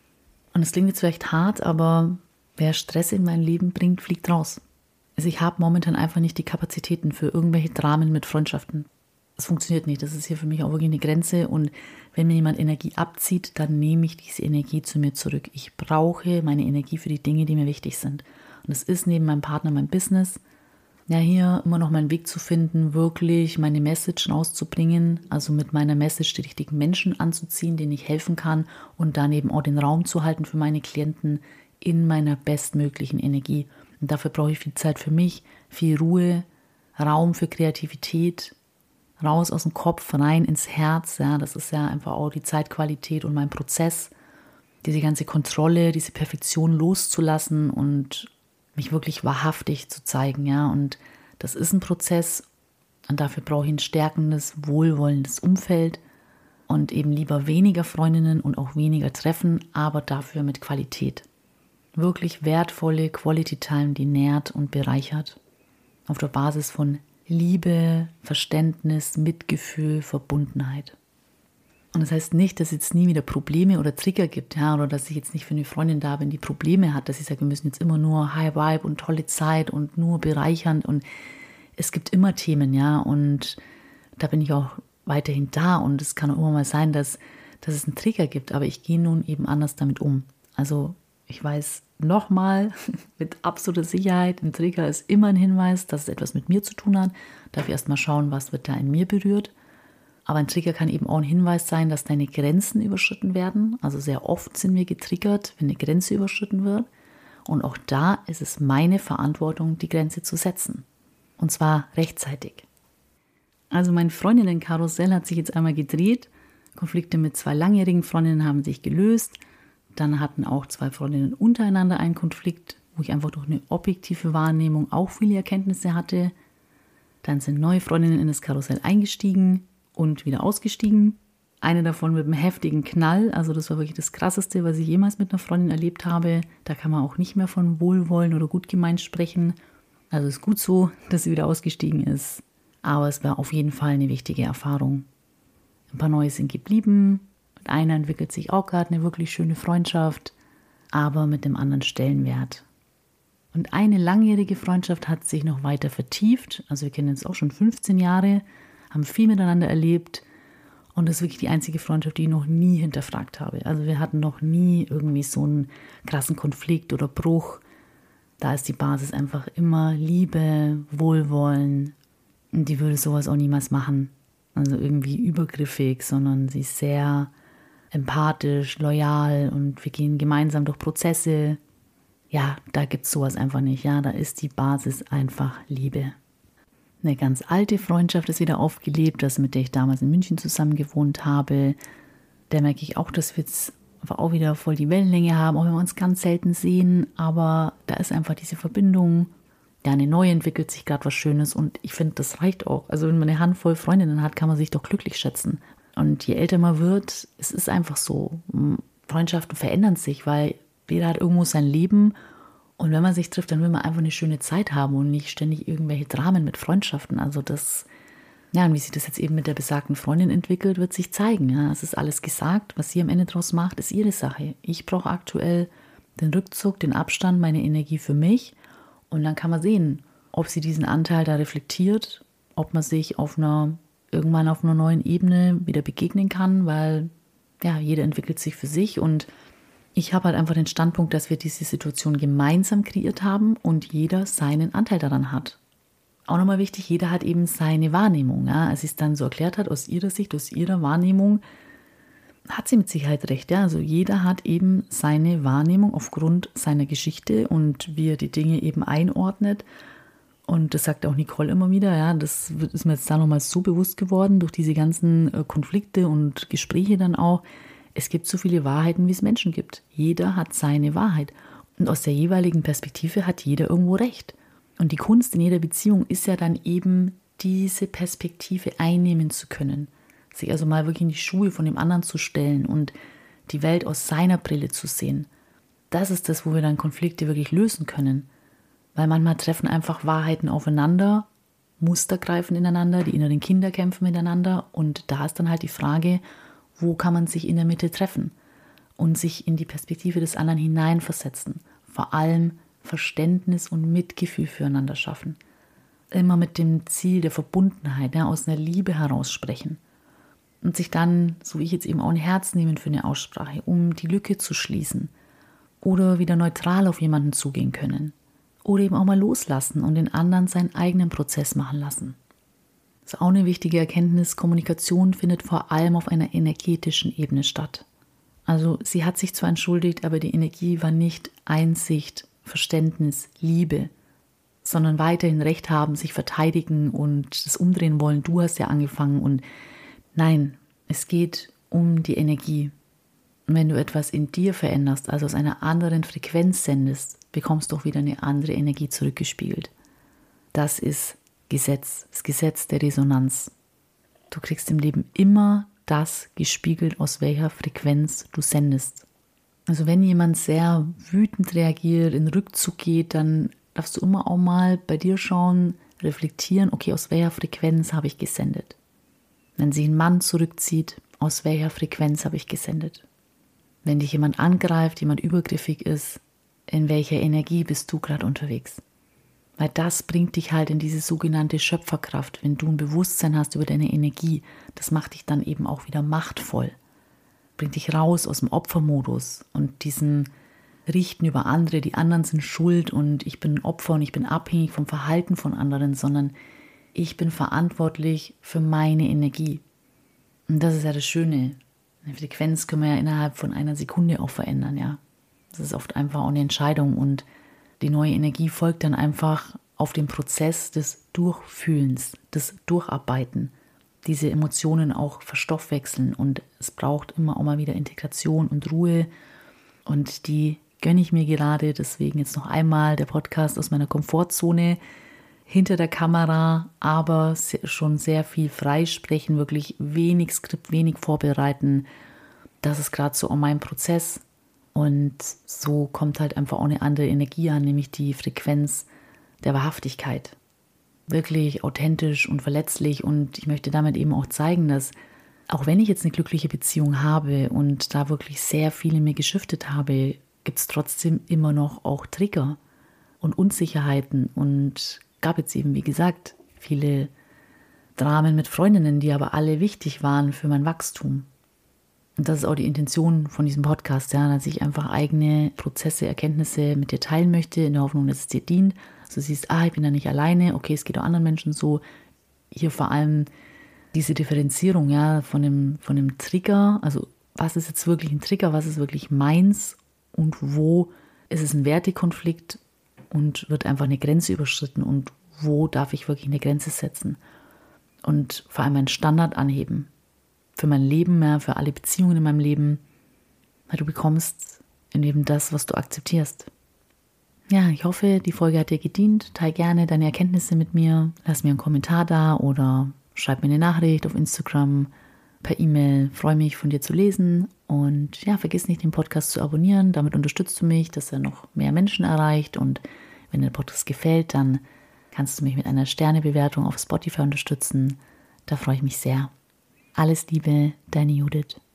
Und es klingt jetzt vielleicht hart, aber wer Stress in mein Leben bringt, fliegt raus. Also ich habe momentan einfach nicht die Kapazitäten für irgendwelche Dramen mit Freundschaften. Das funktioniert nicht, das ist hier für mich auch wirklich eine Grenze und wenn mir jemand Energie abzieht, dann nehme ich diese Energie zu mir zurück. Ich brauche meine Energie für die Dinge, die mir wichtig sind. Und es ist neben meinem Partner mein Business, ja, hier immer noch meinen Weg zu finden, wirklich meine Message rauszubringen, also mit meiner Message die richtigen Menschen anzuziehen, denen ich helfen kann und dann eben auch den Raum zu halten für meine Klienten in meiner bestmöglichen Energie. Und dafür brauche ich viel Zeit für mich, viel Ruhe, Raum für Kreativität, raus aus dem Kopf, rein ins Herz. Ja, das ist ja einfach auch die Zeitqualität und mein Prozess, diese ganze Kontrolle, diese Perfektion loszulassen und mich wirklich wahrhaftig zu zeigen, ja, und das ist ein Prozess und dafür brauche ich ein stärkendes, wohlwollendes Umfeld und eben lieber weniger Freundinnen und auch weniger Treffen, aber dafür mit Qualität. Wirklich wertvolle Quality Time, die nährt und bereichert, auf der Basis von Liebe, Verständnis, Mitgefühl, Verbundenheit. Und das heißt nicht, dass es jetzt nie wieder Probleme oder Trigger gibt, ja, oder dass ich jetzt nicht für eine Freundin da bin, die Probleme hat, dass ich sage, wir müssen jetzt immer nur High Vibe und tolle Zeit und nur bereichernd und es gibt immer Themen, ja, und da bin ich auch weiterhin da und es kann auch immer mal sein, dass es einen Trigger gibt, aber ich gehe nun eben anders damit um. Also ich weiß nochmal mit absoluter Sicherheit, ein Trigger ist immer ein Hinweis, dass es etwas mit mir zu tun hat. Darf ich erst mal schauen, was wird da in mir berührt. Aber ein Trigger kann eben auch ein Hinweis sein, dass deine Grenzen überschritten werden. Also sehr oft sind wir getriggert, wenn eine Grenze überschritten wird. Und auch da ist es meine Verantwortung, die Grenze zu setzen. Und zwar rechtzeitig. Also mein Freundinnenkarussell hat sich jetzt einmal gedreht. Konflikte mit 2 langjährigen Freundinnen haben sich gelöst. Dann hatten auch 2 Freundinnen untereinander einen Konflikt, wo ich einfach durch eine objektive Wahrnehmung auch viele Erkenntnisse hatte. Dann sind neue Freundinnen in das Karussell eingestiegen und wieder ausgestiegen. Eine davon mit einem heftigen Knall, also das war wirklich das Krasseste, was ich jemals mit einer Freundin erlebt habe. Da kann man auch nicht mehr von Wohlwollen oder gut gemeint sprechen. Also es ist gut so, dass sie wieder ausgestiegen ist. Aber es war auf jeden Fall eine wichtige Erfahrung. Ein paar neue sind geblieben. Mit einer entwickelt sich auch gerade eine wirklich schöne Freundschaft, aber mit dem anderen Stellenwert. Und eine langjährige Freundschaft hat sich noch weiter vertieft. Also wir kennen uns auch schon 15 Jahre, haben viel miteinander erlebt. Und das ist wirklich die einzige Freundschaft, die ich noch nie hinterfragt habe. Also wir hatten noch nie irgendwie so einen krassen Konflikt oder Bruch. Da ist die Basis einfach immer Liebe, Wohlwollen. Und die würde sowas auch niemals machen. Also irgendwie übergriffig, sondern sie ist sehr empathisch, loyal und wir gehen gemeinsam durch Prozesse. Ja, da gibt es sowas einfach nicht. Ja, da ist die Basis einfach Liebe. Eine ganz alte Freundschaft ist wieder aufgelebt, das mit der ich damals in München zusammen gewohnt habe. Da merke ich auch, dass wir jetzt einfach auch wieder voll die Wellenlänge haben, auch wenn wir uns ganz selten sehen. Aber da ist einfach diese Verbindung. Ja, eine neue entwickelt sich gerade was Schönes und ich finde, das reicht auch. Also wenn man eine Handvoll Freundinnen hat, kann man sich doch glücklich schätzen. Und je älter man wird, es ist einfach so, Freundschaften verändern sich, weil jeder hat irgendwo sein Leben. Und wenn man sich trifft, dann will man einfach eine schöne Zeit haben und nicht ständig irgendwelche Dramen mit Freundschaften. Also das, ja, und wie sich das jetzt eben mit der besagten Freundin entwickelt, wird sich zeigen. Ja, es ist alles gesagt. Was sie am Ende draus macht, ist ihre Sache. Ich brauche aktuell den Rückzug, den Abstand, meine Energie für mich. Und dann kann man sehen, ob sie diesen Anteil da reflektiert, ob man sich irgendwann auf einer neuen Ebene wieder begegnen kann, weil ja, jeder entwickelt sich für sich und ich habe halt einfach den Standpunkt, dass wir diese Situation gemeinsam kreiert haben und jeder seinen Anteil daran hat. Auch nochmal wichtig, jeder hat eben seine Wahrnehmung. Ja? Als sie es dann so erklärt hat, aus ihrer Sicht, aus ihrer Wahrnehmung, hat sie mit Sicherheit recht. Ja? Also jeder hat eben seine Wahrnehmung aufgrund seiner Geschichte und wie er die Dinge eben einordnet. Und das sagt auch Nicole immer wieder, ja, das ist mir jetzt da nochmal so bewusst geworden, durch diese ganzen Konflikte und Gespräche dann auch. Es gibt so viele Wahrheiten, wie es Menschen gibt. Jeder hat seine Wahrheit. Und aus der jeweiligen Perspektive hat jeder irgendwo recht. Und die Kunst in jeder Beziehung ist ja dann eben, diese Perspektive einnehmen zu können. Sich also mal wirklich in die Schuhe von dem anderen zu stellen und die Welt aus seiner Brille zu sehen. Das ist das, wo wir dann Konflikte wirklich lösen können. Weil manchmal treffen einfach Wahrheiten aufeinander, Muster greifen ineinander, die inneren Kinder kämpfen miteinander. Und da ist dann halt die Frage, wo kann man sich in der Mitte treffen und sich in die Perspektive des anderen hineinversetzen. Vor allem Verständnis und Mitgefühl füreinander schaffen. Immer mit dem Ziel der Verbundenheit, ja, aus einer Liebe heraus sprechen. Und sich dann, so wie ich jetzt eben auch ein Herz nehmen für eine Aussprache, um die Lücke zu schließen. Oder wieder neutral auf jemanden zugehen können. Oder eben auch mal loslassen und den anderen seinen eigenen Prozess machen lassen. Das ist auch eine wichtige Erkenntnis. Kommunikation findet vor allem auf einer energetischen Ebene statt. Also sie hat sich zwar entschuldigt, aber die Energie war nicht Einsicht, Verständnis, Liebe, sondern weiterhin Recht haben, sich verteidigen und das umdrehen wollen. Du hast ja angefangen und nein, es geht um die Energie. Und wenn du etwas in dir veränderst, also aus einer anderen Frequenz sendest, bekommst du auch wieder eine andere Energie zurückgespiegelt. Das ist Gesetz, das Gesetz der Resonanz. Du kriegst im Leben immer das gespiegelt, aus welcher Frequenz du sendest. Also wenn jemand sehr wütend reagiert, in Rückzug geht, dann darfst du immer auch mal bei dir schauen, reflektieren, okay, aus welcher Frequenz habe ich gesendet? Wenn sich ein Mann zurückzieht, aus welcher Frequenz habe ich gesendet? Wenn dich jemand angreift, jemand übergriffig ist, in welcher Energie bist du gerade unterwegs? Weil das bringt dich halt in diese sogenannte Schöpferkraft. Wenn du ein Bewusstsein hast über deine Energie, das macht dich dann eben auch wieder machtvoll. Bringt dich raus aus dem Opfermodus und diesem Richten über andere, die anderen sind schuld und ich bin ein Opfer und ich bin abhängig vom Verhalten von anderen, sondern ich bin verantwortlich für meine Energie. Und das ist ja das Schöne. Eine Frequenz können wir ja innerhalb von einer Sekunde auch verändern, ja. Das ist oft einfach auch eine Entscheidung und die neue Energie folgt dann einfach auf den Prozess des Durchfühlens, des Durcharbeiten. diese Emotionen auch verstoffwechseln und es braucht immer auch mal wieder Integration und Ruhe und die gönne ich mir gerade. Deswegen jetzt noch einmal der Podcast aus meiner Komfortzone hinter der Kamera, aber schon sehr viel freisprechen, wirklich wenig Skript, wenig vorbereiten. Das ist gerade so auch mein Prozess und so kommt halt einfach auch eine andere Energie an, nämlich die Frequenz der Wahrhaftigkeit. Wirklich authentisch und verletzlich und ich möchte damit eben auch zeigen, dass auch wenn ich jetzt eine glückliche Beziehung habe und da wirklich sehr viel in mir geschiftet habe, gibt es trotzdem immer noch auch Trigger und Unsicherheiten und gab jetzt eben, wie gesagt, viele Dramen mit Freundinnen, die aber alle wichtig waren für mein Wachstum. Und das ist auch die Intention von diesem Podcast, ja, dass ich einfach eigene Prozesse, Erkenntnisse mit dir teilen möchte, in der Hoffnung, dass es dir dient. Also du siehst, ich bin da nicht alleine, okay, es geht auch anderen Menschen so. Hier vor allem diese Differenzierung, ja, von dem Trigger, also was ist jetzt wirklich ein Trigger, was ist wirklich meins und wo ist es ein Wertekonflikt und wird einfach eine Grenze überschritten und wo darf ich wirklich eine Grenze setzen und vor allem einen Standard anheben. Für mein Leben, ja, für alle Beziehungen in meinem Leben, weil du bekommst eben das, was du akzeptierst. Ja, ich hoffe, die Folge hat dir gedient. Teil gerne deine Erkenntnisse mit mir. Lass mir einen Kommentar da oder schreib mir eine Nachricht auf Instagram, per E-Mail. Freue mich, von dir zu lesen. Und ja, vergiss nicht, den Podcast zu abonnieren. Damit unterstützt du mich, dass er noch mehr Menschen erreicht. Und wenn dir der Podcast gefällt, dann kannst du mich mit einer Sternebewertung auf Spotify unterstützen. Da freue ich mich sehr. Alles Liebe, deine Judith.